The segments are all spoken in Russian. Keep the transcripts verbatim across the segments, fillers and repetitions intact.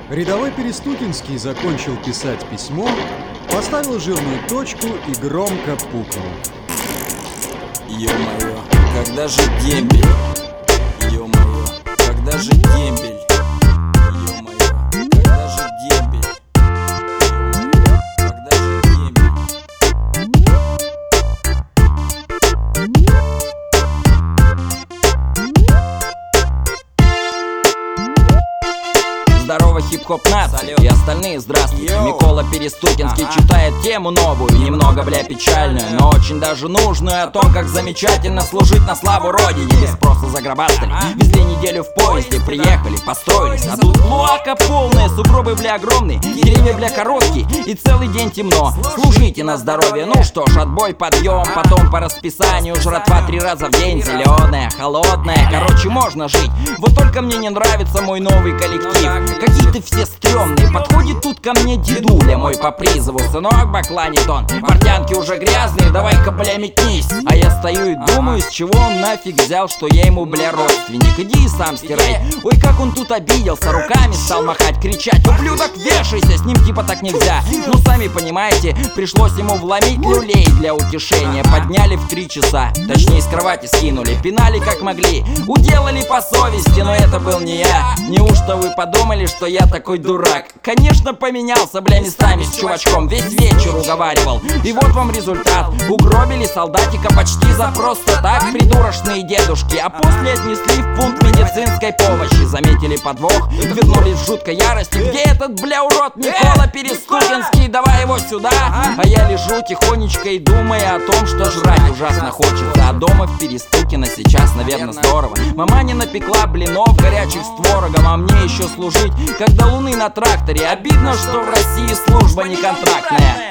Рядовой Перестукинский закончил писать письмо, поставил жирную точку и громко пукнул. Ё-моё, когда же дембель? Ё-моё, когда же дембель? Ё-моё, когда же дембель? Ё-моё, когда же дембель? Здорово, хип-хоп нация и остальные, здравствуйте. Йоу. Микола Перестукинский Ага. читает тему новую, немного, бля, печальную, но очень даже нужную, о том, как замечательно служить на славу Родине. Без спроса заграбастали, везли неделю в поезде, приехали, построились, а тут луака полная, сугробы, бля, огромные, деревья, бля, короткие, и целый день темно. Служите на здоровье, ну что ж, отбой, подъем, потом по расписанию жратва три раза в день, зеленая, холодная, короче, можно жить. Вот только мне не нравится мой новый коллектив. Какие-то все стрёмные. Подходит тут ко мне дедуля мой по призову. Сынок, бакланит он, портянки уже грязные, давай-ка, бля, метнись. А я стою и думаю, с чего он нафиг взял, что я ему, бля, родственник. Иди и сам стирай. Ой, как он тут обиделся, руками стал махать, кричать: ублюдок, вешайся, с ним типа так нельзя. Ну, сами понимаете, пришлось ему вломить люлей для утешения. Подняли в три часа, точнее, с кровати скинули, пинали как могли, уделали по совести, но это был не я. Неужто вы подумали, что я такой дурак? Конечно, поменялся, бля, местами с чувачком, весь вечер уговаривал. И вот вам результат. Угробили солдатика почти за просто так, придурочные дедушки, а после отнесли в пункт медицинской помощи. Заметили подвох, вернулись в жуткой ярости. Где этот, бля, урод Микола Перестукинский? Давай его сюда. А я лежу тихонечко и думаю о том, что жрать ужасно хочется. А дома в Перестукино сейчас, наверное, здорово. Мама не напекла блинов горячих с творогом, а мне еще служить, как до луны на тракторе. Обидно, что в России служба не контрактная.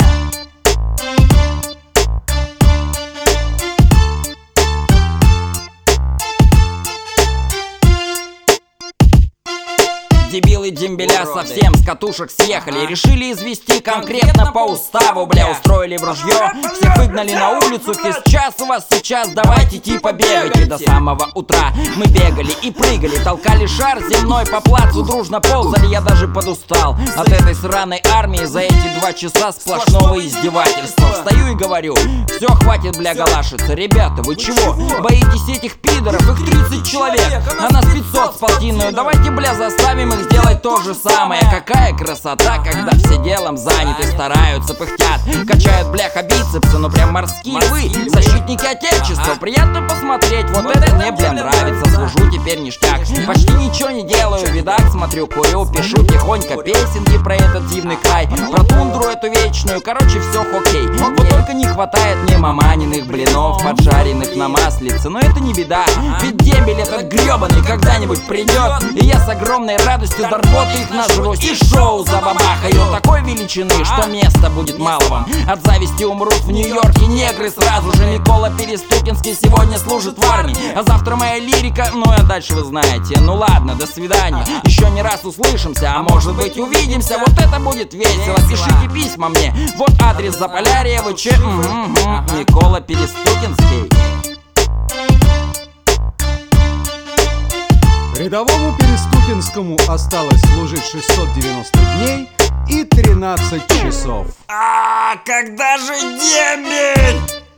Дебилы дембеля совсем с катушек съехали, решили извести конкретно по уставу, бля, устроили в ружье, всех выгнали на улицу. Физ час у вас сейчас, давайте типа бегайте. До самого утра мы бегали и прыгали, толкали шар земной по плацу, дружно ползали. Я даже подустал от этой сраной армии, за эти два часа сплошного издевательства. Встаю и говорю: все, хватит, бля, галашиться. Ребята, вы чего? Боитесь этих пидоров? Их тридцать человек, а нас пятьсот с полтинную. Давайте, бля, заставим их сделать то же самое. Какая красота, когда все делом заняты, стараются, пыхтят, качают, бляха, бицепсы, ну прям морские вы, защитники отечества. Приятно посмотреть, вот это мне, бля, нравится. Служу теперь ништяк, почти ничего не делаю, видак, смотрю, курю, пишу тихонько песенки про этот дивный край, про тундру эту вечную, короче, все хоккей. Вот только не хватает мне маманиных блинов, поджаренных на маслице, но это не беда, ведь дембель этот гребаный когда-нибудь придет, и я с огромной радостью до рвоты их нажрусь и шоу забабахаю такой величины, что места будет мало вам. От зависти умрут в Нью-Йорке негры сразу же. Микола Перестукинский сегодня служит в армии, а завтра моя лирика, ну а дальше вы знаете. Ну ладно, до свидания, еще не раз услышимся, а может быть увидимся. Вот это будет весело, пишите письма мне, вот адрес Заполярье, ВЧ, угу, Микола Перестукинский. Рядовому Перестукинскому осталось служить шестьсот девяносто дней и тринадцать часов. А когда же дембель?